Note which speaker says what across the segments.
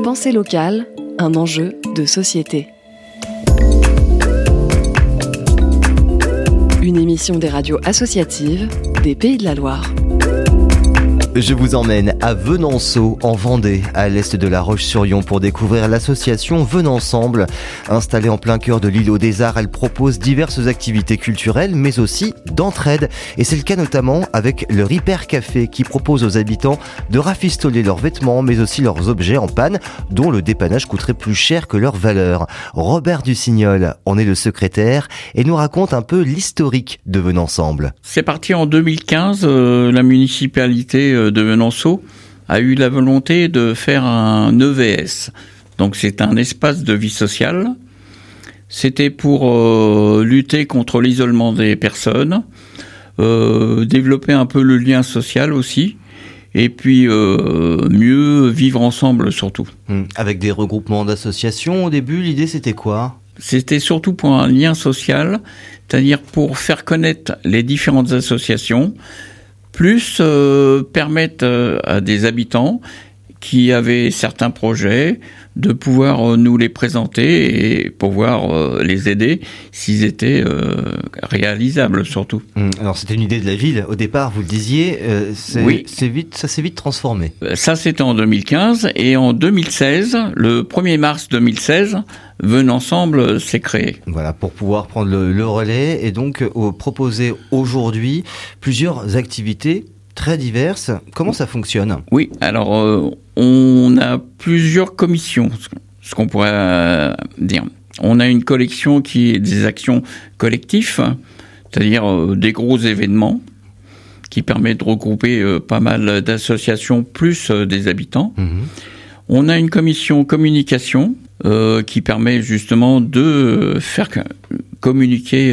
Speaker 1: Pensée locale, un enjeu de société. Une émission des radios associatives des Pays de la Loire.
Speaker 2: Je vous emmène à Venanceau, en Vendée, à l'est de La Roche-sur-Yon, pour découvrir l'association Venensemble. Installée en plein cœur de l'îlot des Arts, elle propose diverses activités culturelles, mais aussi d'entraide. Et c'est le cas notamment avec le Repair Café, qui propose aux habitants de rafistoler leurs vêtements, mais aussi leurs objets en panne, dont le dépannage coûterait plus cher que leur valeur. Robert Dussignol en est le secrétaire et nous raconte un peu l'historique de Venensemble.
Speaker 3: C'est parti en 2015, la municipalité de Venanceau a eu la volonté de faire un EVS. Donc c'est un espace de vie sociale. C'était pour lutter contre l'isolement des personnes, développer un peu le lien social aussi, et puis mieux vivre ensemble surtout.
Speaker 2: Avec des regroupements d'associations, au début, l'idée c'était quoi ?
Speaker 3: C'était surtout pour un lien social, c'est-à-dire pour faire connaître les différentes associations, plus permettre à des habitants qui avaient certains projets de pouvoir nous les présenter et pouvoir les aider s'ils étaient réalisables surtout.
Speaker 2: Alors c'était une idée de la ville au départ, vous le disiez,
Speaker 3: oui.
Speaker 2: Ça s'est vite transformé.
Speaker 3: Ça c'était en 2015 et en 2016, le 1er mars 2016, Venensemble s'est créé.
Speaker 2: Voilà, pour pouvoir prendre le relais et donc proposer aujourd'hui plusieurs activités très diverses. Comment ça fonctionne ?
Speaker 3: Oui, alors on a plusieurs commissions, ce qu'on pourrait dire. On a une collection qui est des actions collectives, c'est-à-dire des gros événements qui permettent de regrouper pas mal d'associations plus des habitants. On a une commission communication qui permet justement de faire communiquer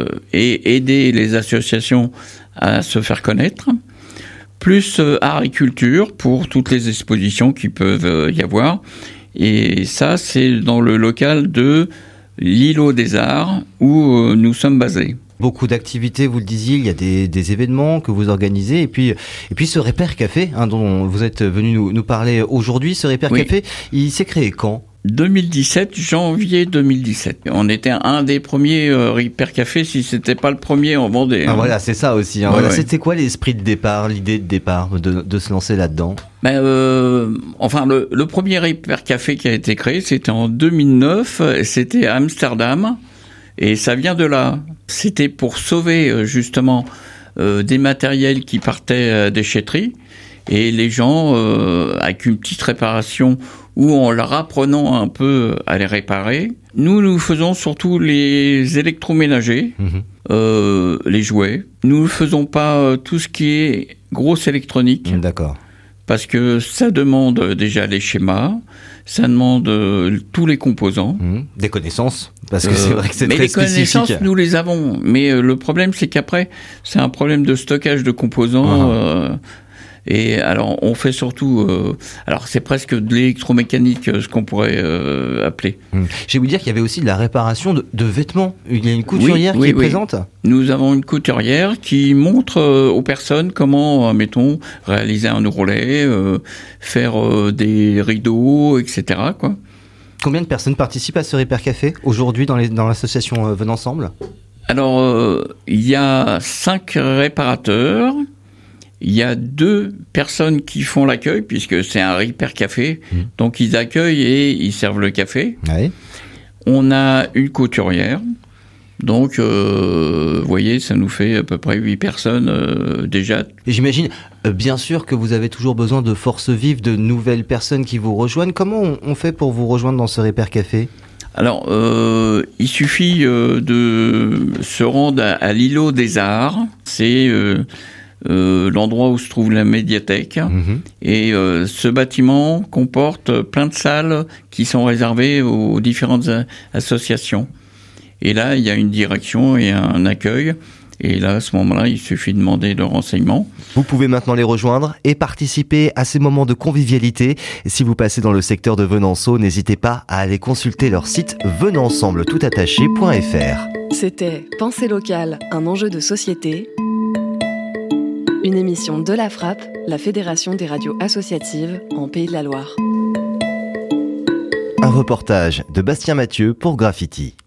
Speaker 3: et aider les associations à se faire connaître. Plus art et culture pour toutes les expositions qui peuvent y avoir. Et ça, c'est dans le local de l'îlot des Arts où nous sommes basés.
Speaker 2: Beaucoup d'activités, vous le disiez, il y a des événements que vous organisez et puis ce Repair Café dont vous êtes venu nous parler aujourd'hui. Ce Repair Café, il s'est créé quand ?
Speaker 3: 2017, janvier 2017. On était un des premiers Repair Café, si c'était pas le premier en Vendée.
Speaker 2: Voilà, c'est ça aussi. Voilà. C'était quoi l'esprit de départ, l'idée de départ de se lancer là-dedans ?
Speaker 3: Le premier Repair Café qui a été créé, c'était en 2009. C'était à Amsterdam. Et ça vient de là. C'était pour sauver justement des matériels qui partaient à déchetterie. Et les gens, avec une petite réparation ou en leur apprenant un peu à les réparer. Nous faisons surtout les électroménagers, les jouets. Nous ne faisons pas tout ce qui est grosse électronique.
Speaker 2: D'accord.
Speaker 3: Parce que ça demande déjà les schémas, ça demande tous les composants.
Speaker 2: Des connaissances, parce que c'est vrai que c'est très spécifique.
Speaker 3: Mais les connaissances, nous les avons. Mais le problème, c'est qu'après, c'est un problème de stockage de composants. Et alors, on fait surtout... alors, c'est presque de l'électromécanique, ce qu'on pourrait appeler.
Speaker 2: Je vais vous dire qu'il y avait aussi de la réparation de vêtements. Il y a une couturière qui est présente.
Speaker 3: Nous avons une couturière qui montre aux personnes comment, mettons, réaliser un ourlet, faire des rideaux, etc., quoi.
Speaker 2: Combien de personnes participent à ce Repair Café aujourd'hui dans l'association Venensemble ? Alors,
Speaker 3: il y a 5 réparateurs. Il y a 2 personnes qui font l'accueil, puisque c'est un Repair Café. Donc, ils accueillent et ils servent le café.
Speaker 2: Ouais.
Speaker 3: On a une couturière. Donc, vous voyez, ça nous fait à peu près 8 personnes déjà.
Speaker 2: Et j'imagine, bien sûr, que vous avez toujours besoin de forces vives, de nouvelles personnes qui vous rejoignent. Comment on fait pour vous rejoindre dans ce Repair Café ?
Speaker 3: Alors, il suffit de se rendre à l'îlot des Arts. C'est... l'endroit où se trouve la médiathèque. Et ce bâtiment comporte plein de salles qui sont réservées aux différentes associations. Et là, il y a une direction et un accueil. Et là, à ce moment-là, il suffit de demander de renseignements.
Speaker 2: Vous pouvez maintenant les rejoindre et participer à ces moments de convivialité. Si vous passez dans le secteur de Venanceau, n'hésitez pas à aller consulter leur site venensembletoutattaché.fr.
Speaker 1: C'était Pensée locale, un enjeu de société. Une émission de la FRAP, la Fédération des radios associatives en Pays de la Loire.
Speaker 2: Un reportage de Bastien Mathieu pour Graffiti.